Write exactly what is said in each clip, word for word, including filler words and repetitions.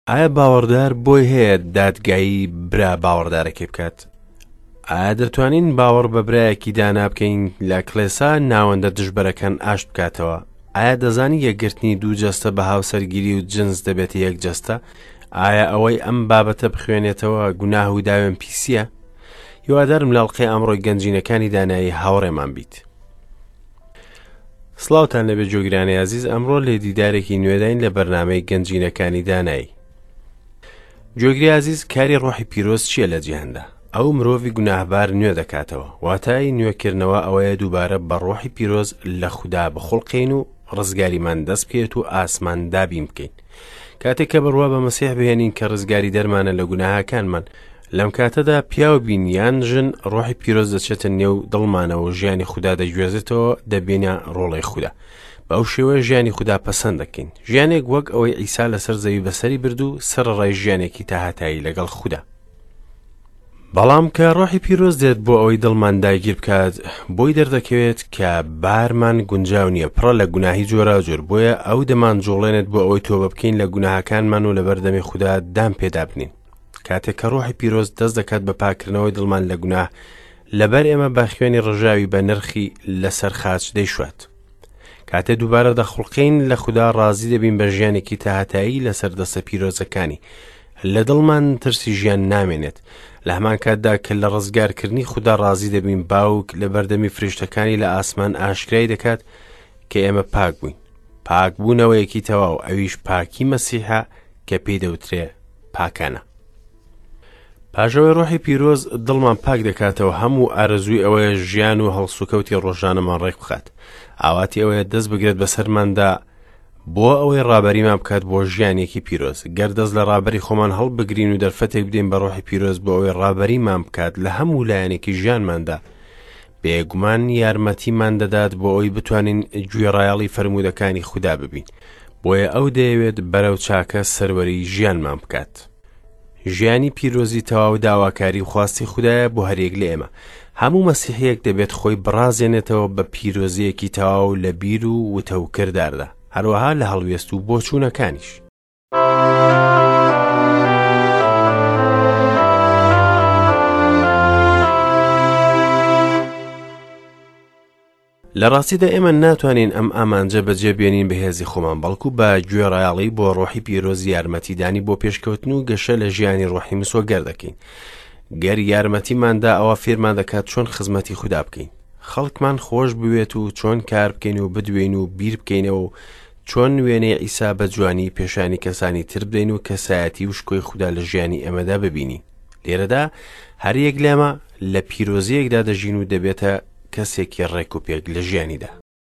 ئایا باوەڕدار بۆی هەیە دادگایی برا باوەڕدارەکەی بکات؟ ئایا دەتوانین باوەڕ بە برایەکی دانا بکەین لە کڵێسا ناوەندە دژبەرەکان ئاشت بکاتەوە؟ ئایا دەزانی یەکگرتنی دوو جەستە بە هاوسەرگیری و جنس دەبێت یەک جەستە؟ ئایا ئەوەی ئەم بابەتە بخوێنێتەوە گوناه و داوێن پیسیە؟ هیوادارم لاڵقەی ئەمڕۆی گەنجینەکانی دانایی هاوڕێمان بیت. سڵاوتان لەبێ جۆگرانی عزیز، ئەمڕۆ لێ دیدارێکی نوێداین لە بەرنامەی گەنجینەکانی دانایی. جۆگری عزیز، کاری ڕۆحی پیرۆز چییە لە جیهاندا؟ ئەو مرۆڤی گوناهبار نوێ دەکاتەوە، واتای نوێکردنەوە ئەوەیە دووبارە بە ڕۆحی پیرۆز لە خودا بخڵقین و ڕزگاریمان دەست بکەیت و ئاسمان دابین بکەین. کاتێک کە بڕوا بە مەسیح بهێنین کە ڕزگاری دەرمانە لە گوناهاکانمان، لەم کاتەدا پیاو بین یان ژن ڕۆحی پیرۆز دەچێتە نێو دڵمانەوە و ژیانی خودا دەگوێزێتەوە، دەبێنە ڕۆڵەی خودا. بەو شێوەیە ژیانی خودا پەسەند دەکەین، ژیانێک وەک ئەوەی عیسا لەسەر زەوی بەسەری برد و سەرڕای ژیانێکی تاهاتایی لەگەڵ خودا. بەڵام کە ڕۆحی پیرۆز دێت بۆ ئەوەی دڵمان داگیر بکات، بۆی دەردەکەوێت کە بارمان گونجاو نییە، پڕە لە گوناهی جۆرا جۆر، بۆیە ئەو دەمان جوڵێنێت بۆ ئەوەی تۆبە بکەین لە گوناهاکانمان و لە بەردەمی خودا دام پێدا بنین. کاتێک کە ڕۆحی پیرۆز دەست دەکات بە پاکردنەوەی دڵمان لە گوناه، لەبەر ئێمە بە خوێنی ڕژاوی بە نرخی لەسەر خاچ دەیشوات. کاتێ دووبارە دەخڵقین لە خودا ڕازی دەبین بە ژیانێکی تاهاتایی لەسەر دەستە پیرۆزەکانی، لە دڵمان ترسی ژیان نامێنێت. لە هەمان کاتدا کە لە ڕزگارکردنی خودا ڕازی دەبین، باوک لە بەردەمی فریشتەکانی لە ئاسمان ئاشکرای دەکات کە ئێمە پاک بووین. پاکبوونەوەیەکی تەواو، ئەویش پاکی مەسیحە کە پێی دەوترێ پاکانە. پاشەوەی ڕۆحی پیرۆز دڵمان پاک دەکاتەوە، هەموو ئارەزووی ئەوەیە ژیان و هەڵسوکەوتی ڕۆژانەمان ڕێک بخات. ئاواتی ئەوەیە دەست بگرێت بەسەرماندا بۆ ئەوەی ڕابەریمان بکات بۆ ژیانێکی پیرۆز. گەر دەست لە ڕابەری خۆمان هەڵبگرین و دەرفەتێک بدەین بە ڕۆحی پیرۆز بۆ ئەوەی ڕابەریمان بکات لە هەموو لایەنێکی ژیانماندا، بێگومان یارمەتیمان دەدات بۆ ئەوەی بتوانین گوێڕایەڵی فەرمودەکانی خودا ببین. بۆیە ئەو دەیەوێت بەرەو چاکە سەروەری ژیانمان بکات. ژیانی پیرۆزی تەواو داواکاری و خواستی خودایە بۆ هەرێک لە ئێمە. هەموو مەسیحیەک دەبێت خۆی بڕازێنێتەوە بە پیرۆزیەکی تەواو لە بیر و وتە و کرداردا، هەروەها لە هەڵوێست و بۆچوونەکانیش. لە ڕاستیدا ئێمە ناتوانین ئەم ئامانجە بەجێبێنین بەهێزی خۆمان، بەڵکو بە گوێڕایەڵی بۆ ڕۆحی پیرۆز یارمەتیدانی بۆ پێشکەوتن و گەشە لە ژیانی ڕۆحی مسۆگەر دەکەین. گەر یارمەتیماندا ئەوە فێرمان دەکات چۆن خزمەتی خودا بکەین، خەڵکمان خۆش بوێت و چۆن کار بکەین و بدوێن و بیر بکەینەوە و چۆن وێنەی عیسا بە جوانی پێشانی کەسانی تر بدەین و کەسایەتی و شکۆی خودا لە ژیانی ئێمەدا ببینی. لێرەدا هەریەک لێمە لە پیرۆزیەکدا دەژین و دەبێتە کەسێکی ڕێک و پێک لە ژیانیدا.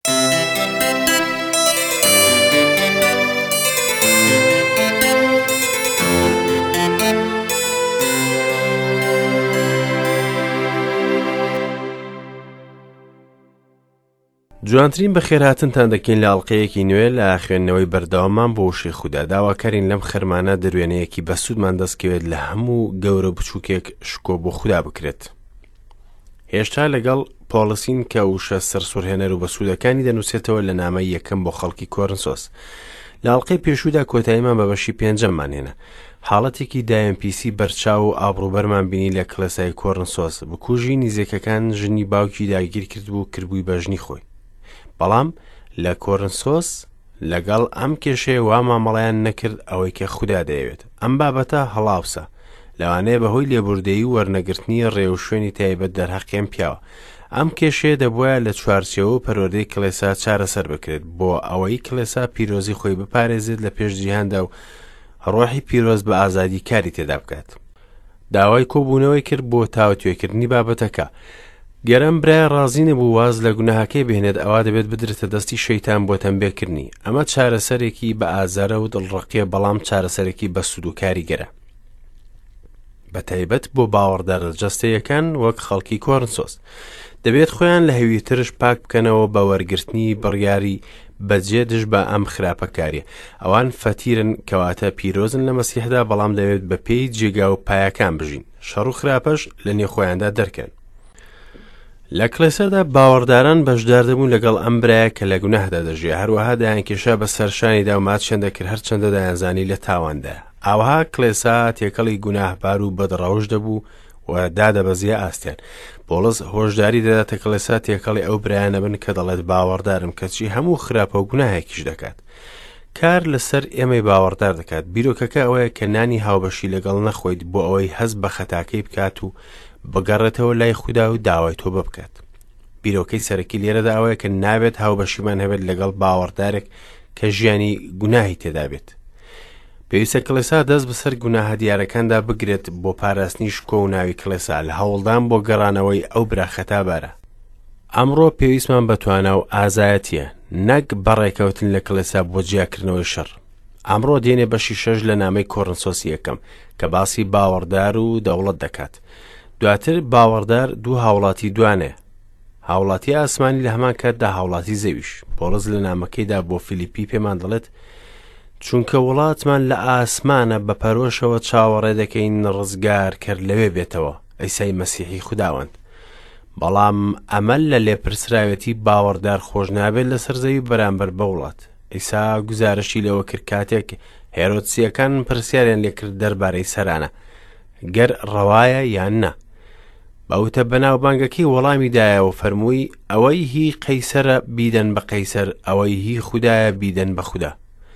جوانترین بەخێرهاتنتان دەکەین لە ئەڵلقەیەکی نوێ لە خوێندنەوەی بەردەواممان بۆ وشەی خودا. داواکارین لەم خەرمانە دەروێنەیەکی بەسوودمان دەستکەوێت لە هەموو گەورە بچووکێک شکۆ بۆ خودا بکرێت. هێشتا لەگەڵ پۆڵسین کە وشە سەرسوورهێنەر و بەسوودەکانی دەنووسێتەوە لە نامەی یەکەم بۆ خەڵکی کۆرنسۆس. لە ئەڵلقەی پێشوودا کۆتاییمان بە بەشی پێنجەممان هێنا. حاڵەتێکی دایم پیسی بەرچاو و ئابڕوبەرمان بینی لە کڵێسای کۆرنسۆس. بکوژی نزیکەکان ژنی باوکی داگیر کرد بوو کردبووی بەژنی خۆی. بەڵام لە کۆرنسۆس لەگەڵ ئەم کێشەیە وا مامەڵەیان نەکرد ئەوەی کە خودا دەیەوێت. ئەم بابەتە هەڵاوسە، لەوانەیە بەهۆی لێبوردەیی و وەرنەگرتنی ڕێو شوێنی تایبەت دەرهەقیان پیاوە. ئەم کێشەیە دەبووە لە چوارچێوە و پەروەردەی کڵێسا چارەسەر بکرێت بۆ ئەوەی کڵێسا پیرۆزی خۆی بپارێزێت لە پێش جیهاندا و ڕۆحی پیرۆز بە ئازادی کاری تێدا بکات. داوای کۆبوونەوەی کرد بۆ تاوتوێکردنی بابەتەکە. گەرم برای ڕازی نەبوو واز لە گوناهەکەی بهێنێت، ئەوا دەبێت بدرێتە دەستی شەیتان بۆ تەمبێکردنی. ئەمە چارەسەرێکی بە ئازارە و دڵڕەقیە، بەڵام چارەسەرێکی بە سوود و کاریگەرە، بە تایبەت بۆ باوەڕدار جەستەیەکان وەک خەڵکی کۆرنسۆس. دەبێت خۆیان لە هەوی ترش پاک بکەنەوە بە وەرگرتنی بڕیاری بەجێ دژ بە ئەم خراپەکاریە. ئەوان فەتیرن کەواتە پیرۆزن لە مەسیحدا، بەڵام دەوێت بە پێی جێگا و پایەکان بژین، شەڕ و خراپەش لە نێو خۆیاندا دەرکەن. لە کڵێسەدا باوەڕداران بەشدار دەبوون لەگەڵ ئەم برایە کە لە گوناهدا دەژێ، هەروەها دایانکێشا بە سەرشانیدا و ماچیان دەکرد هەرچەندە دایانزانی لە تاواندا. ئاوها کڵێسا تێکەڵی گوناهبار و بەدڕەوش دەبوو و دادەبەزیە ئاستیان. پۆلس هۆشداری دەداتە کڵێسا تێکەڵی ئەو برایانە بن کە دەڵێت باوەڕدارم کەچی هەموو خراپە و گوناهێکیش دەکات. کار لەسەر ئێمەی باوەڕدار دەکات. بیرۆکەکە ئەوەیە کە نانی هاوبەشی لەگەڵ نەخۆیت بۆ ئەوەی هەست بە خەتاکەی بکات و بگەڕێتەوە لای خودا و داوای تۆ ببکات. بیرۆکەی سەرەکی لێرەدا ئەوەیە کە نابێت هاوبەشیمان هەبێت لەگەڵ باوەڕدارێک کە ژیانی گوناهی تێدا بێت. پێویستە کڵێسا دەست بەسەر گوناهە دیارەکاندا بگرێت بۆ پاراستنی شکۆ و ناوی کڵێسا لە هەوڵدان بۆ گەڕانەوەی ئەو براخەتابارە. ئەمڕۆ پێویستمان بەتوانە و ئازایەتیە، نەک بەڕێکەوتن لە کڵێسا بۆ جیاکردنەوەی شەڕ. ئەمڕۆ دێنێ بەشی شەش لە نامەی کۆڕنسۆسی یەکەم کە باسی باوەڕدار و دەوڵەت دەکات. دواتر باوەڕدار دوو هاوڵاتی دوانێ، هاوڵاتی ئاسمانی لە هەمان کاتدا هاوڵاتی زەویش. پۆلس لە نامەکەیدا بۆ فیلیپی پێمان دەڵێت چونکە وڵاتمان لە ئاسمانە بە پەرۆشەوە چاوەڕێ دەکەین ڕزگار کرد لەوێ بێتەوە ئەیسای مەسیحی خوداوەند. بەڵام ئەمە لە لێپرسراوێتی باوەڕدار خۆش نابێت لەسەر زەوی بەرامبەر بە وڵات. ئیسا گوزارشی لەوە کرد کاتێک هێرۆدسیەکان پرسیاریان لێکرد دەربارەی سەرانە گەر ڕەوایە یان نە. بەوتە بەناوبانگەکەی وەڵامی دایەوە فەرمووی ئەوەی هی قەیسەرە بیدەن بە قەیسەر، ئەوەی هی خودایە بیدەن بە خودا.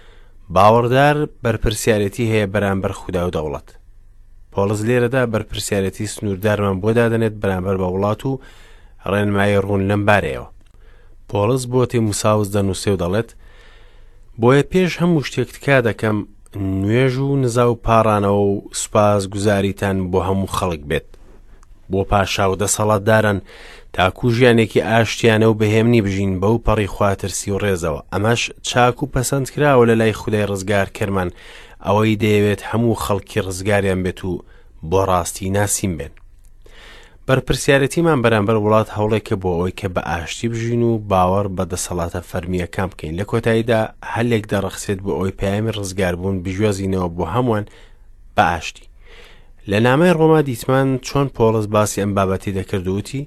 باوەڕدار بەرپرسیارەتی هەیە بەرامبەر خودا و دەوڵەت. پۆلس لێرەدا بەرپرسیارەتی سنووردارمان بۆ دادەنێت بەرامبەر بە وڵات و ڕێنمایی ڕوون لەم بارەیەوە. پۆلس بۆ تیموساوس دەنووسێ و دەڵێت بۆیە پێش هەموو شتێک تکا دەکەم نوێژ و نزا و پاڕانەوە و سوپاس گوزاریتان بۆ هەموو خەڵک بێت، بۆ پاشا و دەسەڵاتداران تاکو ژیانێکی ئاشتیانە و بەهێمنی بژین بەو پەڕی خواترسی و ڕێزەوە. ئەمەش چاک و پەسەند کراوە لە لای خودای ڕزگار کەرمان ئەوەی دەیەوێت هەموو خەڵکی ڕزگاریان بێت و بۆ ڕاستی ناسیم بێن. بەرپرسیارەتیمان بەرامبەر وڵات هەوڵێکە بۆ ئەوەی کە بە ئاشتی بژین و باوەڕ بە دەسەڵاتە فەرمیەکان بکەین. لە کۆتاییدا هەلێک دەڕەخسێت بۆ ئەوەی پەیامی ڕزگاربوون بژوازینەوە بۆ هەمووان بە ئاشتی. لە نامەی ڕۆما دیتمان چۆن پۆلس باسی ئەم بابەتی دەکردووتی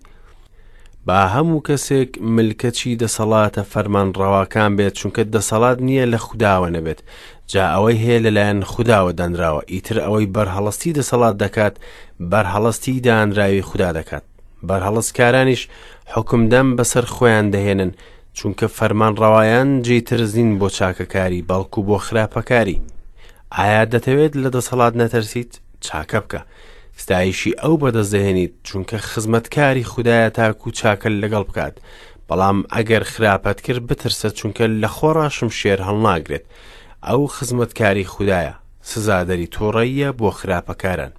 با هەموو کەسێک ملکەچی دەسەڵاتە فەرمان ڕەواکان بێت چونکە دەسەڵات نییە لە خوداوە نەبێت، جا ئەوەی هەیە لەلایەن خوداوە دانراوە. ئیتر ئەوەی بەرهەڵستی دەسەڵات دەکات بەرهەڵستی دانراوی خوددا دەکات. بەرهەڵستکارانیش حکمدەم بەسەر خۆیان دەهێنن چونکە فەرمان ڕەوایان جێترزین بۆ چاکەکاری بەڵکو بۆ خراپەکاری. ئایا دەتەوێت لە دەسەڵات نەتەرسیت؟ چاکە بکە، ستایشی ئەو بەدەستدەهێنیت چونکە خزمەتکاری خودایە تاکو چاکە لەگەڵ بکات. بەڵام ئەگەر خراپەت کرد بترسە چونکە لە خۆڕاشم شێر هەڵناگرێت. ئەو خزمەتکاری خودایە، سزادەری تۆڕەیە بۆ خراپەکاران.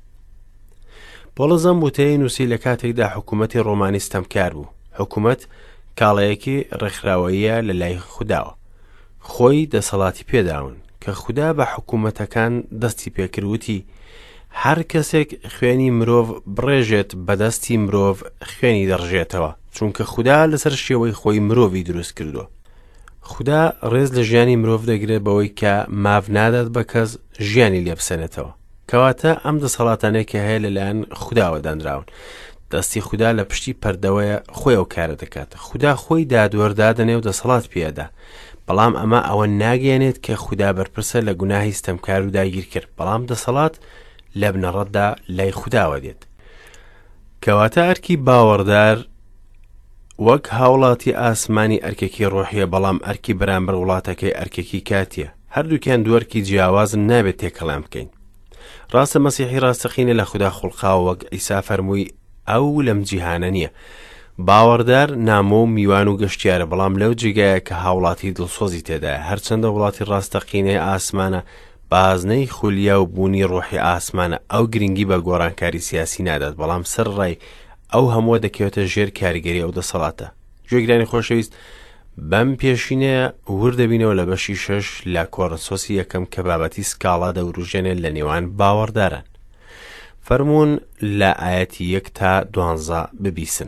پۆلزەم وتەیە نووسی لە کاتێکدا حکوومەتی ڕۆمانی ستەمکار بوو. حکوومەت کاڵەیەکی ڕێکخراوەیە لە لای خوداوە، خۆی دەسەڵاتی پێداون کە خودا بە حکوومەتەکان دەستی پێکردوتی هەر کەسێک خوێنی مرۆڤ بڕێژێت بەدەستی مرۆڤ خوێنی دەڕژێتەوە چونکە خودا لەسەر شێوەی خۆی مرۆڤی دروست کردووە. خودا ڕێز لە ژیانی مرۆڤ دەگرێت بەوەی کە ماڤ نادات بە کەس ژیانی لێبسەنێتەوە. کەواتە ئەم دەسەڵاتانەی کە هەیە لەلایەن خوداوە دانراون. دەستی خودا لە پشتی پەردەوەیە خۆی ئەو کارە دەکات. خودا خۆی دادوەردادنێ و دەسەڵات پێدا. بەڵام ئەمە ئەوە ناگەێنێت کە خودا بەرپرسە لە گوناهی ستەمکار و داگیر کرد، بەڵام دەسەڵات لە بنەڕەتدا لای خوداوە دێت. کەواتە ئەرکی باوەڕدار وەک هاوڵاتی ئاسمانی ئەرکێکی ڕۆحیە، بەڵام ئەرکی بەرامبەر وڵاتەکەی ئەرکێکی کاتیە. هەردووکیان دووەرکی جیاوازن، نابێت تێکەڵام بکەین. ڕاستە مەسیحی ڕاستەقینە لە خوددا خوڵقاوە وەک ئیسا فەرمووی ئەو لەم جیهانە نییە. باوەڕدار نامۆ و میوان و گەشتیارە، بەڵام لەو جێگایە کە هاوڵاتی دڵسۆزی تێدایە. هەرچەندە وڵاتی ڕاستەقینەی ئاسمانە بازنەی خولیا و بوونی ڕۆحی ئاسمانە، ئەو گرنگی بە گۆڕانکاری سیاسی نادات، بەڵام سەر ڕای ئەو هەموو دەکەوێتە ژێر کاریگەری ئەو دەسەڵاتە. گوێگرانی خۆشەویست، بەم پێشینەیە ور دەبینەوە لە بەشی شەش لە کۆڕنسۆسی یەکەم کە بابەتی سکاڵا دەوروژێنێت لە نێوان باوەڕداران. فەرموون لە ئاەتی یەک تا دوانزە ببیسن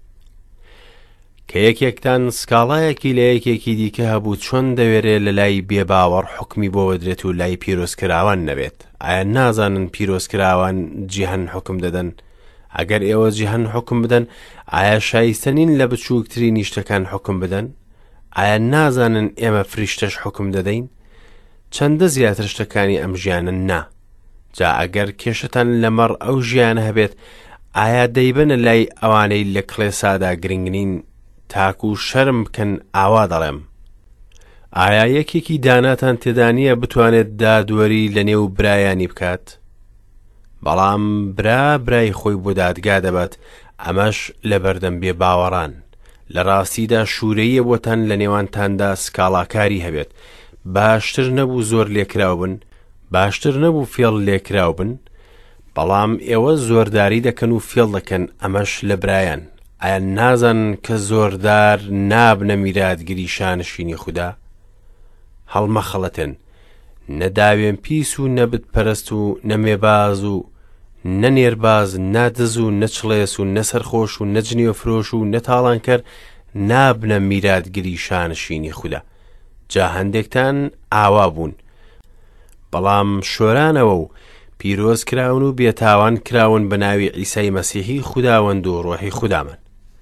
کە یەکێکتان سکاڵایەکی لە یەکێکی دیکە هەبوو چۆن دەوێرێت لە لای بێباوەڕ حکمی بۆ وەدرێت و لای پیرۆزکراوان نەبێت. ئایا نازانن پیرۆزکراوان جیهان حکم دەدەن؟ ئەگەر ئێوە جیهان حکم بدەن، ئایا شایستە نین لە بچووکترینی شتەکان حکم بدەن؟ ئایا نازانن ئێمە فریشتەش حکم دەدەین؟ چەندە زیاتر شتەکانی ئەم ژیانن نا، جا ئەگەر کێشتان لەمەڕ ئەو ژیانە هەبێت ئایا دەیبەنە لای ئەوانەی لە کڵێسادا گرنگنین تاکو شەرم بکەن ئاوا دەڵێم ئایا یەکێکی داناتان تێدا نییە بتوانێت دادوەری لە نێو برایانی بکات بەڵام برا برای خۆی بۆ دادگا دەبات ئەمەش لە بەردەم بێ باوەڕان لە ڕاستیدا شوورەیە بۆتان لە نێوانتاندا سکاڵاکاری هەبێت باشتر نەبوو زۆر لێکراو بن باشتر نەبوو فێڵ لێکراو بن بەڵام ئێوە زۆرداری دەکەن و فێڵ دەکەن ئەمەش لە برایان ئایا نازان کە زۆردار نابنە میراتگیری شانشینی خوددا هەڵمەخەڵەتێن نەداوێن پیس و نەبت پەرست و نەمێباز و نەنێرباز نادز و نەچڵێس و نەسەرخۆش و نەجنی و فرۆش و نەتاڵانکەر نابنە میراتگیری شانشینی خوددا جا هەندێکتان ئاوا بوون بەڵام شۆرانەوە و پیرۆز کراون و بێتاوان کراون بە ناوی عیسای مەسیحی خوداوەند و ڕۆحی خودامان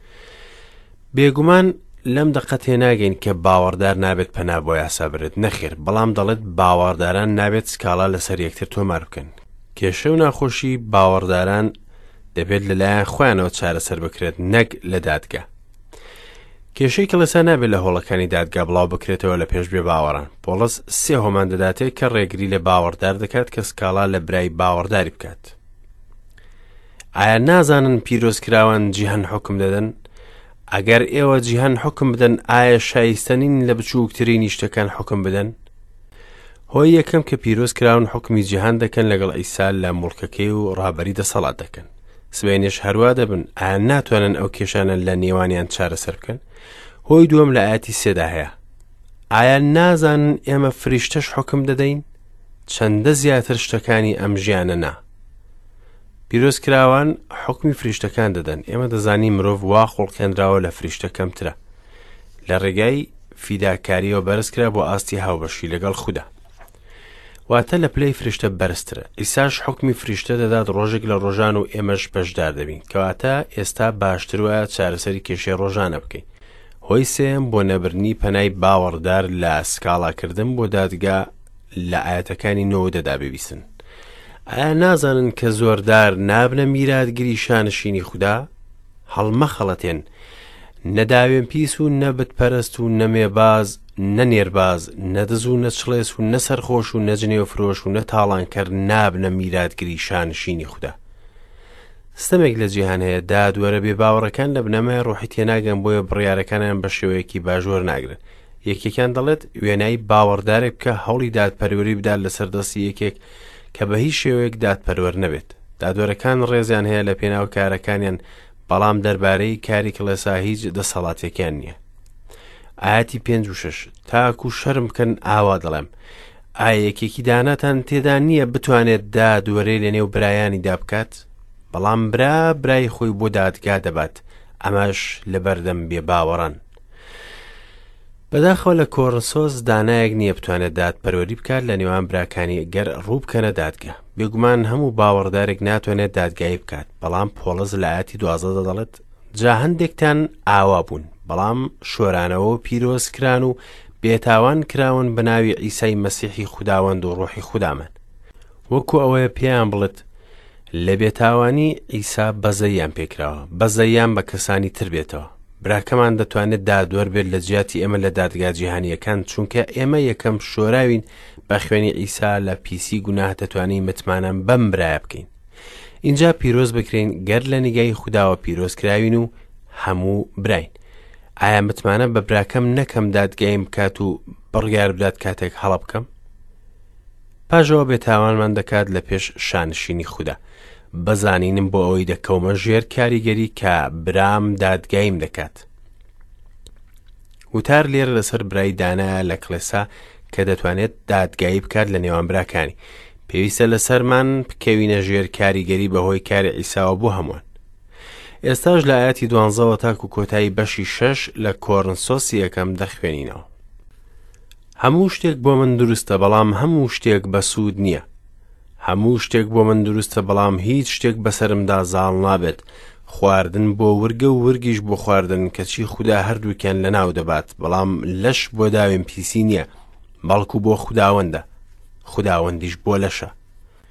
بێگومان لەم دەقە تێناگەین کە باوەڕدار نابێت پەنا بۆ یاسا برێت نەخێر بەڵام دەڵێت باوەڕداران نابێت سکاڵا لەسەر یەکتر تۆمار بکەن کێشە و ناخۆشی باوەڕداران دەبێت لەلایەن خۆیانەوە چارەسەر بکرێت نەک لە دادگا کێشەی کڵێسا نابێت لە هۆڵەکانی دادگا بڵاو بکرێتەوە لە پێش بێ باوەڕان پۆڵس سێ هۆمان دەداتێت کە ڕێگری لە باوەڕدار دەکات کە سکاڵا لە برای باوەڕداری بکات ئایا نازانن پیرۆزکراوان جیهان حکم دەدەن ئەگەر ئێوە جیهان حکم بدەن ئایا شایستەنین لە بچووکترینی شتەکان حکم بدەن هۆی یەکەم کە پیرۆزکراون حکمی جیهان دەکەن لەگەڵ ئیسا لە موڵکەکەی و ڕابەری دەسەڵات دەکەن سبەینێش هەروە دەبن ئایا ناتوانن ئەو کێشانە لە نێوانیان چارەسەر بکەن هۆی دووەم لە ئاەتی سێدا هەیە ئایا نازانن ئێمە فریشتەش حکم دەدەین چەندە زیاتر شتەکانی ئەم ژیانە نا پیرۆزکراوان حکمی فریشتەکان دەدەن ئێمە دەزانی مرۆڤ وا خوڵکێنراوە لە فریشتە کەمترە لە ڕێگای فیداکاریەوە بەرزکرا بۆ ئاستی هاوبەشی لەگەڵ خوددا واتە لە پلەی فریشتە بەرزترە ئیساش حکمی فریشتە دەدات ڕۆژێک لە ڕۆژان و ئێمەش بەشدار دەبین کەواتە ئێستا باشتر وایە چارەسەری کێشەی ڕۆژانە بکەین هۆی سێم بۆ نەبرنی پەنای باوەڕدار لە سکاڵاکردن بۆ دادگا لە ئاەتەکانی نۆدەدا ببیستن ئایا نازانن کە زۆردار نابنە میراتگیری شانشینی خوددا هەڵمەخەڵەتێن نەداوێن پیس و نەبت پەرست و نەمێباز نەنێرباز نەدز و نەچڵێس و نەسەرخۆش و نەجنێ و فرۆش و نەتاڵانکەر نابنە میراتگیری شانشینی خوددا ستەمێک لە جیهان هەیە دادوەرە بێ باوەڕەکان لە بنەمای ڕۆحی تێناگەن بۆیە بڕیارەکانیان بە شێوەیەکی باژۆر ناگرن یەکێکیان دەڵێت وێنایی باوەڕدارێک بکە هەوڵی دادپەروەری بدات لەسەر دەستی یەکێک کە بە هیچ شێوەیەک دادپەروەر نەبێت دادوەرەکان ڕێزیان هەیە لە پێناو کارەکانیان بەڵام دەربارەی کاری کڵێسا هیچ دەسەڵاتێکیان نییە ئاەتی پێنج و شەش تاکو شەرم بکەن ئاوا دەڵێم ئایا یەکێکی داناتان تێدا نییە بتوانێت دادوەرەی لە نێو برایانی دابکات بەڵام برا برای خۆی بۆ دادگا دەبات ئەمەش لە بەردەم بێ باوەڕان بەداخەوە لە کۆرنسۆس دانایەک نییە بتوانێت دادپەروەری بکات لە نێوان براکانی گەر ڕوو بکەنە دادگا بێگومان هەموو باوەڕدارێک ناتوانێت دادگایی بکات بەڵام پۆڵز لە ئاەتی دوازدە دەڵێت جا هەندێکتان ئاوا بوون بەڵام شۆرانەوە و پیرۆزکران و بێتاوان کراون بە ناوی عیسای مەسیحی خوداوەند و ڕۆحی خودامان وەکو ئەوەیە پێیان بڵێت لە بێتاوانی ئیسا بەزەیان پێکراوە بەزەیان بە کەسانی تر بێتەوە براکەمان دەتوانێت دادوەر بێت لە جیاتی ئێمە لە دادگا جیهانیەکان چونکە ئێمە یەکەم شۆراوین بە خوێنی ئیسا لە پیسی گوناه دەتوانین متمانەم بەم برایە بکەین اینجا پیرۆز بکرین گەر لە نیگای خوداوە پیرۆزکراوین و هەموو براین ئایا متمانە بە براکەم نەکەم دادگایم بکات و بڕیار بدات کاتێک هەڵە بکەم پاژەوە بێتاوانمان دەکات لە پێش شانشینی خوددا بەزانینم بۆ ئەوەی دەکەومە ژێر کاریگەری کە برام دادگایم دەکات وتار لێرە لەسەر برای دانایە لە کڵێسا کە دەتوانێت دادگایی بکات لە نێوان براکانی پێویستە لەسەرمان بکەوینە ژێر کاریگەری بەهۆی کاری عیساوە بۆ هەمووان ئێستاش لە ئاەتی دوانزەوە تاکو کۆتایی بەشی شەش لە کۆرنسۆسی یەکەم دەخوێنینەوە هەموو شتێک بۆ من دروستە بەڵام هەموو شتێک بەسوود نییە هەموو شتێک بۆ من دروستە بەڵام هیچ شتێک بەسرمدا زاڵ نابێت خواردن بۆ ورگە و ورگیش بۆ خواردن کەچی خوددا هەردووکیان لە ناو دەبات بەڵام لەش بۆ داوێن پیسی نییە بەڵکو بۆ خوداوەندە خوداوەندیش بۆ لەشە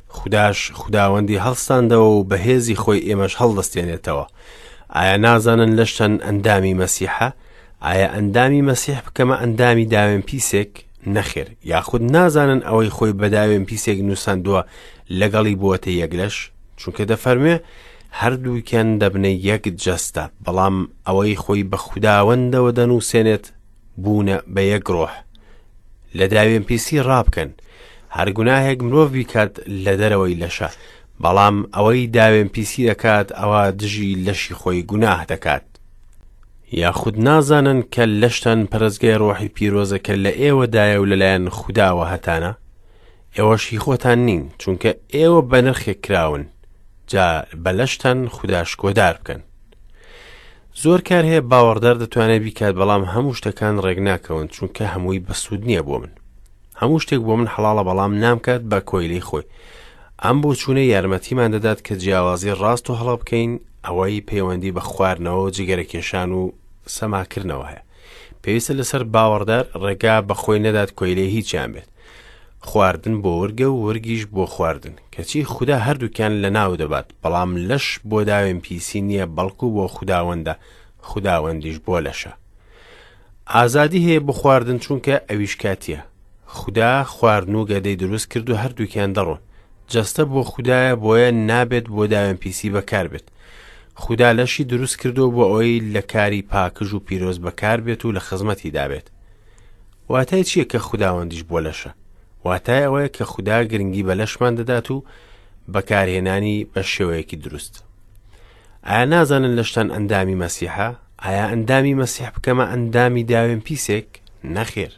خوداش خوداوەندی هەڵستاندەوە و بەهێزی خۆی ئێمەش هەڵدەستێنێتەوە. ئایا نازانن لەشتەن ئەندامی مەسیحە؟ ئایا ئەندامی مەسیح بکەمە ئەندامی داوێن پیسێک؟ نەخێر. یاخود نازانن ئەوەی خۆی بە داوێن پیسێک نووساندووە لەگەڵی بووەتە یەکلەش؟ چونکە دەفەرمێ هەردووکیان دەبنە یەک جەستە، بەڵام ئەوەی خۆی بە خوداوەندەوە دەنووسێنێت بوونە بە یەک ڕۆح. لە داوێن پیسی ڕابکەن. هەر گوناهێک مرۆڤ بیکات لە دەرەوەی لەشە، بەڵام ئەوەی داوێن پیسی دەکات ئەوە دژی لەشی خۆی گوناه دەکات. یاخود نازانن کە لەشتان پەرستگای ڕۆحی پیرۆزە کە لە ئێوەدایە و لەلایەن خوداوە هەتانە؟ ئێوەشی خۆتان نین، چونکە ئێوە بە نرخێک کراون. جا بە لەشتان خوداش کۆدار بکەن. زۆر کار هەیە باوەڕدار دەتوانێت بیکات، بەڵام هەموو شتەکان ڕێک ناکەون، چونکە هەمووی بەسوود نییە بۆ من. هەموو شتێک بۆ من حەڵاڵە، بەڵام نامکات بە کۆیلەی خۆی. ئەم بۆ چوونە یارمەتیمان دەدات کە جیاوازی ڕاست و هەڵە بکەین، ئەوەی پەیوەندی بە خواردنەوە و جگەرەکێشان و سەماکردنەوە هەیە. پێویستە لەسەر باوەڕدار ڕێگا بە خۆی نەدات کۆیلەی هیچیان بێت. خواردن بۆ وەرگە و وەرگیش بۆ خواردن، کەچی خوددا هەردووکیان لە ناو دەبات، بەڵام لەش بۆ داوێن پیسی نییە، بەڵکو بۆ خوداوەندە، خوداوەندیش بۆ لەشە. ئازادی هەیە بۆ خواردن، چونکە ئەویش کاتیە. خوددا خواردن و گەدەی دروست کرد و هەردووکیان دەڕۆن. جەستە بۆ خوددایە، بۆیە نابێت بۆ داوێن پیسی بەکار بێت. خوددا لەشی دروست کردو بۆ ئەوەی لە کاری پاکژ و پیرۆز بەکار بێت و لە خزمەتی دابێت. واتای چییە کە خوداوەندیش بۆ لەشە؟ واتای ئەوەیە کە خوددا گرنگی بە لەشمان دەدات و بەکارهێنانی بە شێوەیەکی دروست. ئایا نازانن لەشتان ئەندامی مەسیحە؟ ئایا ئەندامی مەسیح بکەمە ئەندامی داوێن پیسێک؟ نەخێر.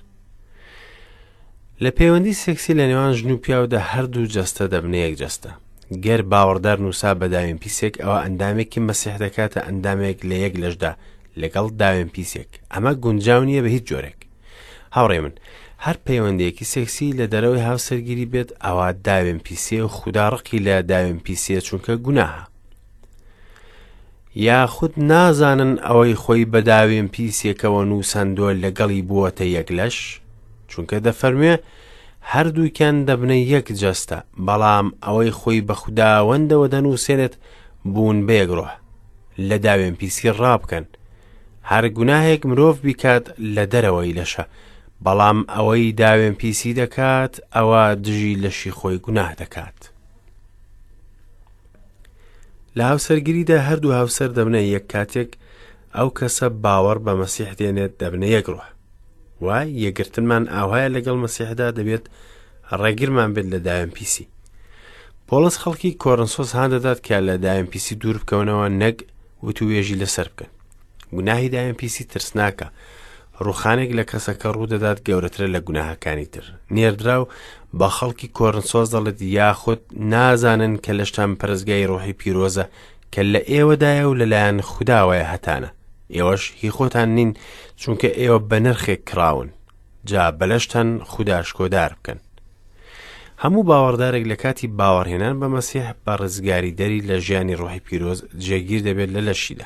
لە پەیوەندی سێکسی لە نێوان ژن و پیاودا هەردوو جەستە دەبنە یەک جەستە. گەر باوەڕدار نووسا بە داوێن پیسێک، ئەوە ئەندامێکی مەسیح دەکاتە ئەندامێک لە یەک لەشدا لەگەڵ داوێن پیسێک. ئەمە گونجاو نییە بە هیچ جۆرێک. هاوڕێ من، هەر پەیوەندێکی سێکسی لە دەرەوەی هاوسەرگیری بێت، ئەوە داوێن پیسێ و خوددا ڕقی لە داوێن پیسێ، چونکە گوناهە. یاخود نازانن ئەوەی خۆی بە داوێن پیسێکەوە نووساندووە لەگەڵی بووەتە یەک لەش، چونکە دەفەرموێ هەردووکیان دەبنە یەک جەستە، بەڵام ئەوەی خۆی بە خوداوەندەوە دەنووسێنێت بوون بە یەک ڕۆح. لە داوێن پیسی ڕابکەن. هەر گوناهێک مرۆڤ بیکات لە دەرەوەی لەشە، بەڵام ئەوەی داوێن پیسی دەکات ئەوە دژی لەشی خۆی گوناه دەکات. لە هاوسەرگیریدا هەردوو هاوسەر دەبنە یەک کاتێک ئەو کەسە باوەڕ بە مەسیح دێنێت دەبنە یەک ڕۆح. وای یەکگرتنمان ئاوایە لەگەڵ مەسیحدا دەبێت ڕێگیرمان بێت لە داوێن پیسی. پۆلس خەڵکی کۆرنسۆس هان دەدات کە لە داوێن پیسی دوور بکەونەوە، نەک وتوێژی لەسەر بکەن. گوناهی داوێن پیسی ترسناکە. ڕوخانێک لە کەسەکە ڕوو دەدات گەورەترە لە گوناهەکانی تر. نێردراو بە خەڵکی کۆرنسۆس دەڵێت یاخود نازانن کە لەشتان پەرستگای ڕۆحی پیرۆزە کە لە ئێوەدایە و لەلایەن خوداوەیە هەتانە. ئێوەش هی خۆتان نین، چونکە ئێوە بە نرخێک کراون. جا بەلەشتان خوداش کۆدار بکەن. هەموو باوەڕدارێک لە کاتی باوەڕهێنان بە مەسیح بە ڕزگاری دەری لە ژیانی ڕۆحی پیرۆز جێگیر دەبێت لە لەشیدا.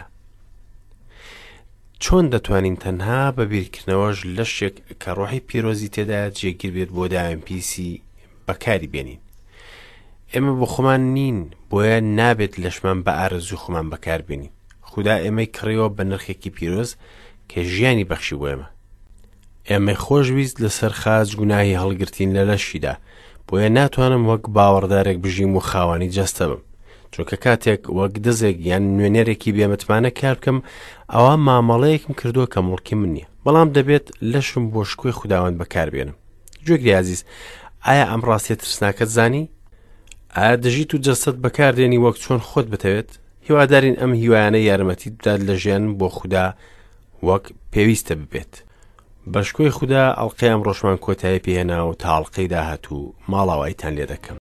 چۆن دەتوانین تەنها بە بیرکردنەوەش لەشێک کە ڕۆحی پیرۆزی تێدایە جێگیر بێت بۆ داوێن پیسی بەکاری بێنین؟ ئێمە بۆ خۆمان نین، بۆیە نابێت لەشمان بە ئارەزوی خۆمان بەکار بێنین. خوددا ئێمەی کڕیەوە بە نرخێکی پیرۆز کە ژیانی بەخشی بۆ ئێمە. ئێمە خۆشویست لەسەر خاج گوناهی هەڵگرتین لە لەشیدا، بۆیە ناتوانم وەک باوەڕدارێک بژیم و خاوانی جەستە بم، چونکە کاتێک وەک دزێک یان نوێنەرێکی بێمەتمانە کار بکەم، ئەوە مامەڵەیەکم کردووە کە مڵکی من نییە، بەڵام دەبێت لەشم بۆ شکۆی خوداوەند بەکاربێنم. گوێگری عەزیز، ئایا ئەم ڕاستیە ترسناکەت زانی؟ ئایا دژیت و جەستت بەکاردێنی وەک چۆن خۆت بتەوێت؟ هیوادارین ئەم هیوایانە یارمەتی بدات لە ژیان بۆ خوددا وەک پێویستە ببێت. بەشکۆی خوددا ئەڵقەی ئەم ڕۆژمان کۆتایی پێهێنا و تا ئەڵقەی داهاتوو ماڵاوایتان لێ دەکەم.